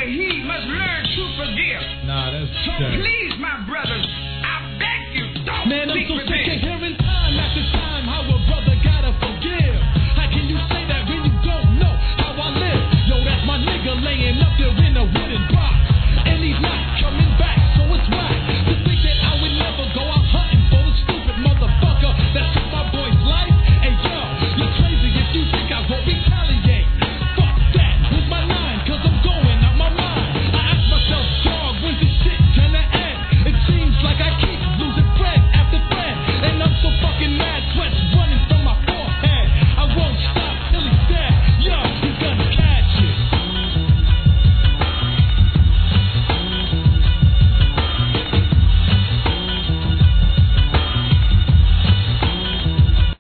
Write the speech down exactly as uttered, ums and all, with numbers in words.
but he must learn to forgive. Nah, that's So that. please, my brothers, I beg you, don't Man, I'm seek so sick of revenge.